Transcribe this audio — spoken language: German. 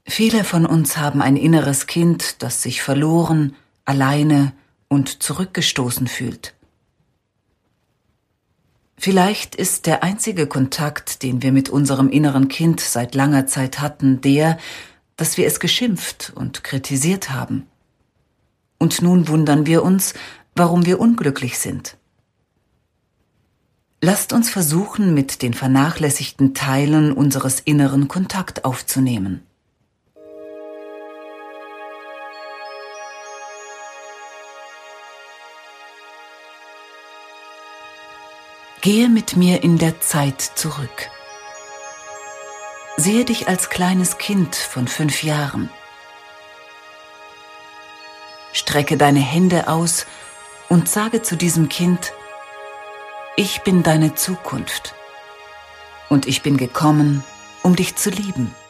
Viele von uns haben ein inneres Kind, das sich verloren, alleine und zurückgestoßen fühlt. Vielleicht ist der einzige Kontakt, den wir mit unserem inneren Kind seit langer Zeit hatten, der, dass wir es geschimpft und kritisiert haben. Und nun wundern wir uns, warum wir unglücklich sind. Lasst uns versuchen, mit den vernachlässigten Teilen unseres Inneren Kontakt aufzunehmen. Gehe mit mir in der Zeit zurück. Sehe dich als kleines Kind von 5 Jahren. Strecke deine Hände aus und sage zu diesem Kind: Ich bin deine Zukunft und ich bin gekommen, um dich zu lieben.